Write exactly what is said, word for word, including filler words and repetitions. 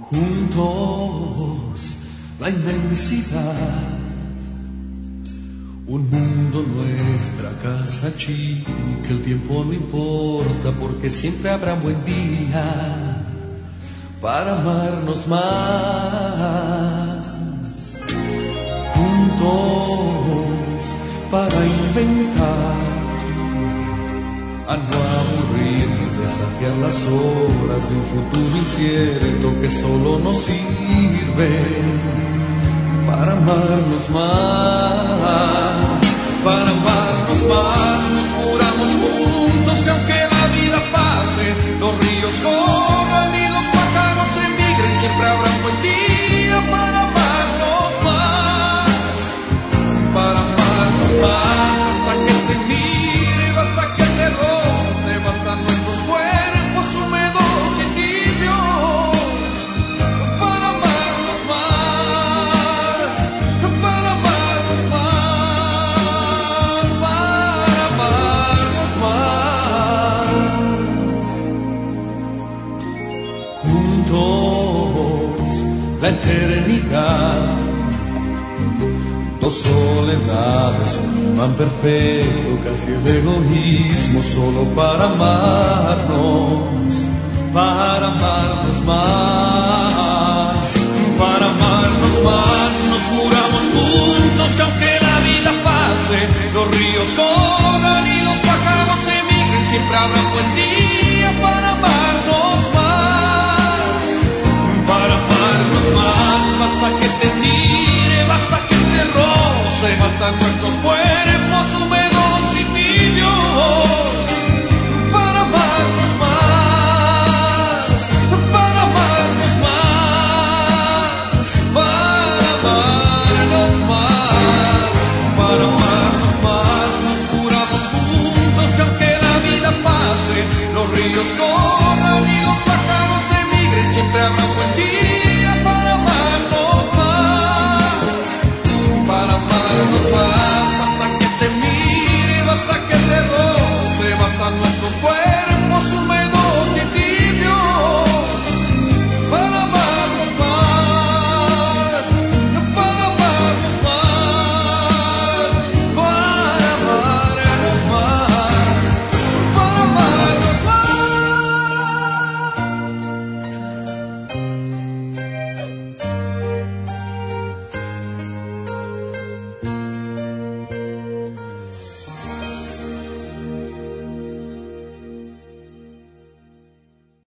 juntos la inmensidad, un mundo, nuestra casa chica, el tiempo no importa porque siempre habrá un buen día para amarnos más, juntos para inventar, a no aburrirnos, desafiar las horas de un futuro incierto que solo nos sirve para amarnos más, para amarnos más. Nos juramos juntos que aunque la vida pase, los ríos corran y los pájaros emigren, siempre habrá un buen día para amarnos más, para amarnos más, hasta que te mire, hasta que te roce, bastan nuestros cuerpos húmedos y tibios para amarnos más, para amarnos más, para amarnos más. Juntos la eternidad, dos soledades, un imán perfecto, casi el egoísmo, solo para amarnos, para amarnos más, para amarnos más. Nos juramos juntos que aunque la vida pase, los ríos corran y los pájaros emigren, siempre habrá un buen día para amarnos más, para amarnos más. Basta que te mire, basta que te roce, bastan nuestros cuerpos húmedos y tibios para amarnos más, para amarnos más, para amarnos más, para amarnos más. Nos juramos juntos que aunque la vida pase, los ríos corran y los pájaros emigren, siempre habrá